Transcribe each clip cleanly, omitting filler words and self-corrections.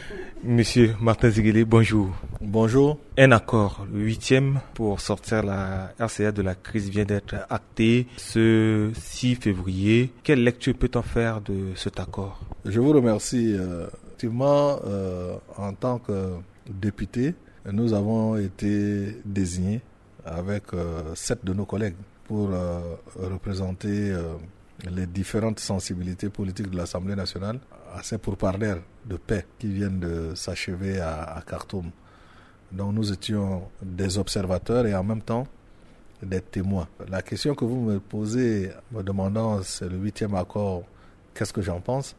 Monsieur Martin Ziguélé, bonjour. Bonjour. Un accord, le 8e, pour sortir la RCA de la crise vient d'être acté ce 6 février. Quelle lecture peut-on faire de cet accord? Je vous remercie. Effectivement, en tant que député, nous avons été désignés avec 7 de nos collègues pour représenter les différentes sensibilités politiques de l'Assemblée nationale à ces pourparlers de paix qui viennent de s'achever à Khartoum. Donc nous étions des observateurs et en même temps des témoins. La question que vous me posez, me demandant c'est le 8e accord, qu'est-ce que j'en pense?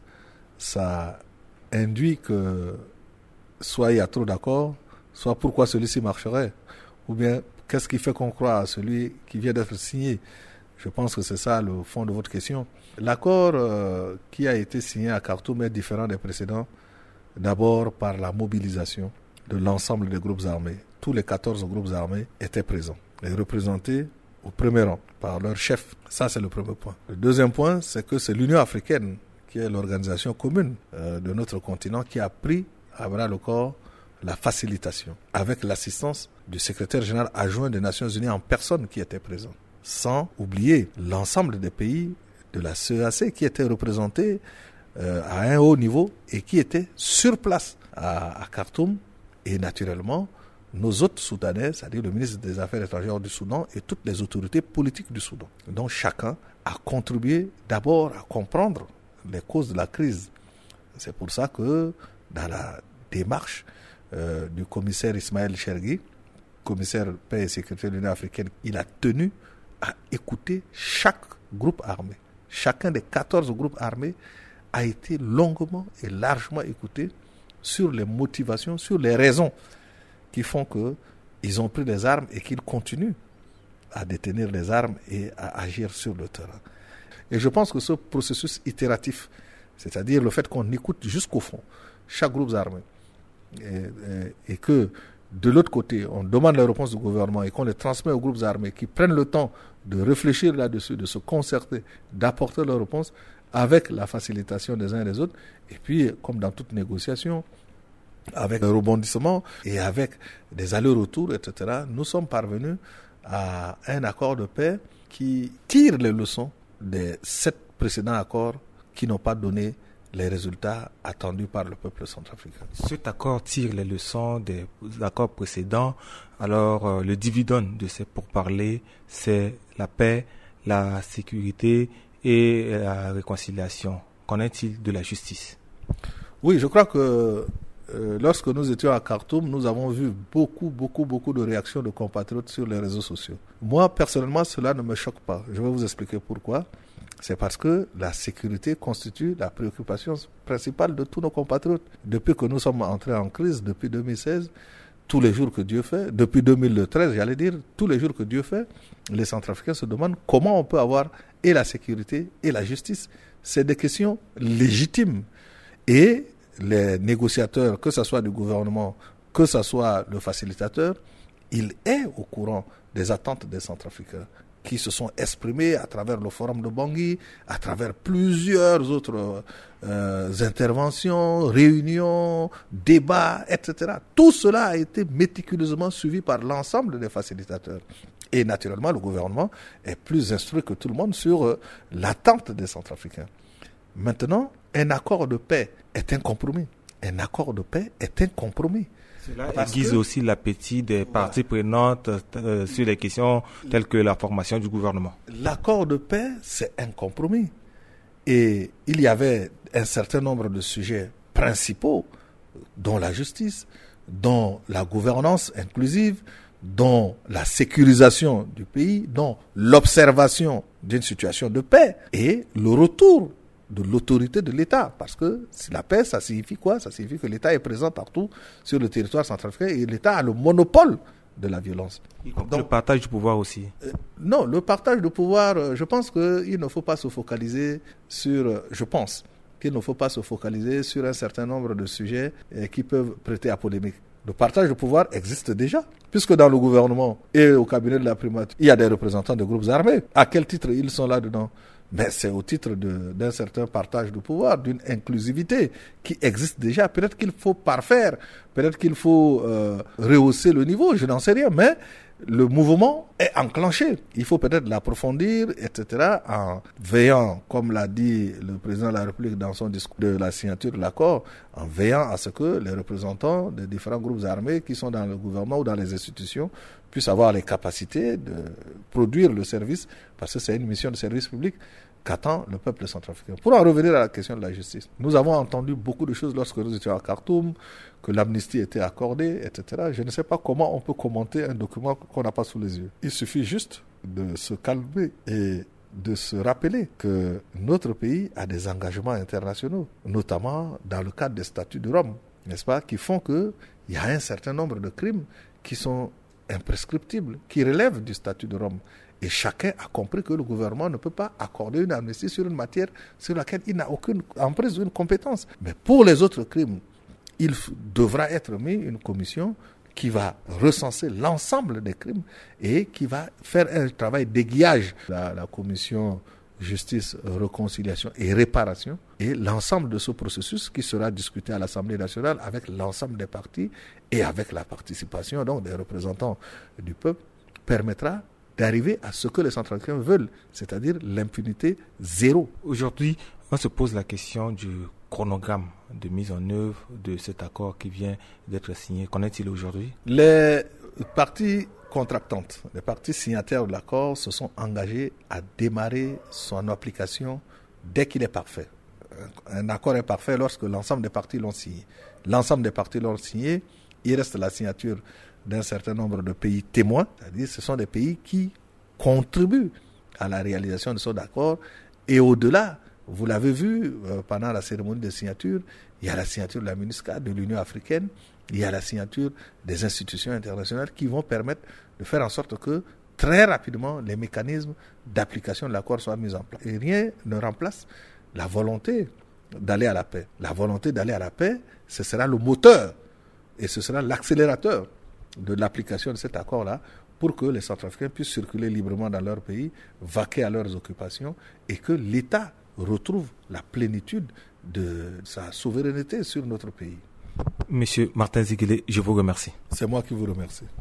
Ça induit que soit il y a trop d'accords, soit pourquoi celui-ci marcherait, ou bien qu'est-ce qui fait qu'on croit à celui qui vient d'être signé. Je pense que c'est ça le fond de votre question. L'accord qui a été signé à Khartoum est différent des précédents, d'abord par la mobilisation de l'ensemble des groupes armés. Tous les 14 groupes armés étaient présents et représentés au premier rang par leur chef. Ça, c'est le premier point. Le deuxième point, c'est que c'est l'Union africaine, qui est l'organisation commune de notre continent, qui a pris à bras le corps la facilitation, avec l'assistance du secrétaire général adjoint des Nations Unies en personne qui était présent. Sans oublier l'ensemble des pays de la CEAC qui étaient représentés à un haut niveau et qui étaient sur place à Khartoum, et naturellement nos autres Soudanais, c'est-à-dire le ministre des Affaires étrangères du Soudan et toutes les autorités politiques du Soudan. Donc chacun a contribué d'abord à comprendre les causes de la crise. C'est pour ça que dans la démarche du commissaire Ismaël Chergui, commissaire paix et sécurité de l'Union africaine, il a tenu à écouter chaque groupe armé. Chacun des 14 groupes armés a été longuement et largement écouté sur les motivations, sur les raisons qui font qu'ils ont pris les armes et qu'ils continuent à détenir les armes et à agir sur le terrain. Et je pense que ce processus itératif, c'est-à-dire le fait qu'on écoute jusqu'au fond chaque groupe armé et que de l'autre côté, on demande la réponse du gouvernement et qu'on les transmet aux groupes armés qui prennent le temps de réfléchir là-dessus, de se concerter, d'apporter leur réponse avec la facilitation des uns et des autres. Et puis, comme dans toute négociation, avec un rebondissement et avec des allers-retours, etc., nous sommes parvenus à un accord de paix qui tire les leçons des 7 précédents accords qui n'ont pas donné les résultats attendus par le peuple centrafricain. Cet accord tire les leçons des accords précédents. Alors, le dividende de ces pourparlers, c'est la paix, la sécurité et la réconciliation. Qu'en est-il de la justice? Oui, je crois que lorsque nous étions à Khartoum, nous avons vu beaucoup de réactions de compatriotes sur les réseaux sociaux. Moi, personnellement, cela ne me choque pas. Je vais vous expliquer pourquoi. C'est parce que la sécurité constitue la préoccupation principale de tous nos compatriotes. Depuis que nous sommes entrés en crise, depuis 2016, tous les jours que Dieu fait, depuis 2013, j'allais dire, tous les jours que Dieu fait, les Centrafricains se demandent comment on peut avoir et la sécurité et la justice. C'est des questions légitimes. Et les négociateurs, que ce soit du gouvernement, que ce soit le facilitateur, il est au courant des attentes des Centrafricains qui se sont exprimés à travers le forum de Bangui, à travers plusieurs autres interventions, réunions, débats, etc. Tout cela a été méticuleusement suivi par l'ensemble des facilitateurs. Et naturellement, le gouvernement est plus instruit que tout le monde sur l'attente des Centrafricains. Maintenant, un accord de paix est un compromis. Un accord de paix est un compromis. Cela aiguise aussi l'appétit des parties prenantes sur les questions telles que la formation du gouvernement. L'accord de paix, c'est un compromis. Et il y avait un certain nombre de sujets principaux, dont la justice, dont la gouvernance inclusive, dont la sécurisation du pays, dont l'observation d'une situation de paix et le retour de l'autorité de l'État. Parce que la paix, ça signifie quoi? Ça signifie que l'État est présent partout sur le territoire centrafricain et l'État a le monopole de la violence. Donc, le partage du pouvoir aussi. Non, le partage du pouvoir, je pense qu'il ne faut pas se focaliser sur... Je pense qu'il ne faut pas se focaliser sur un certain nombre de sujets qui peuvent prêter à polémique. Le partage de pouvoir existe déjà, puisque dans le gouvernement et au cabinet de la primature, il y a des représentants de groupes armés. À quel titre ils sont là-dedans? mais c'est au titre d'un certain partage du pouvoir, d'une inclusivité qui existe déjà. Peut-être qu'il faut parfaire, peut-être qu'il faut rehausser le niveau, je n'en sais rien, mais le mouvement est enclenché. Il faut peut-être l'approfondir, etc., en veillant, comme l'a dit le président de la République dans son discours de la signature de l'accord, en veillant à ce que les représentants des différents groupes armés qui sont dans le gouvernement ou dans les institutions puissent avoir les capacités de produire le service, parce que c'est une mission de service public qu'attend le peuple centrafricain. Pour en revenir à la question de la justice, nous avons entendu beaucoup de choses lorsque nous étions à Khartoum, que l'amnistie était accordée, etc. Je ne sais pas comment on peut commenter un document qu'on n'a pas sous les yeux. Il suffit juste de se calmer et de se rappeler que notre pays a des engagements internationaux, notamment dans le cadre des statuts de Rome, n'est-ce pas, qui font qu'il y a un certain nombre de crimes qui sont imprescriptibles, qui relèvent du statut de Rome. Et chacun a compris que le gouvernement ne peut pas accorder une amnistie sur une matière sur laquelle il n'a aucune emprise ou une compétence. Mais pour les autres crimes, il devra être mis une commission qui va recenser l'ensemble des crimes et qui va faire un travail d'aiguillage. La commission justice, réconciliation et réparation, et l'ensemble de ce processus qui sera discuté à l'Assemblée nationale avec l'ensemble des partis et avec la participation donc des représentants du peuple permettra d'arriver à ce que les Centrafricains veulent, c'est-à-dire l'impunité zéro. Aujourd'hui, on se pose la question du chronogramme de mise en œuvre de cet accord qui vient d'être signé. Qu'en est-il aujourd'hui? Les parties contractantes, les parties signataires de l'accord se sont engagées à démarrer son application dès qu'il est parfait. Un accord est parfait lorsque l'ensemble des parties l'ont signé. L'ensemble des parties l'ont signé, il reste la signature d'un certain nombre de pays témoins, c'est-à-dire ce sont des pays qui contribuent à la réalisation de ce accord. Et au-delà, vous l'avez vu pendant la cérémonie de signature, il y a la signature de la MINUSCA, de l'Union africaine, il y a la signature des institutions internationales qui vont permettre de faire en sorte que très rapidement les mécanismes d'application de l'accord soient mis en place. Et rien ne remplace la volonté d'aller à la paix. La volonté d'aller à la paix, ce sera le moteur et ce sera l'accélérateur de l'application de cet accord-là pour que les Centrafricains puissent circuler librement dans leur pays, vaquer à leurs occupations et que l'État retrouve la plénitude de sa souveraineté sur notre pays. Monsieur Martin Ziguélé, je vous remercie. C'est moi qui vous remercie.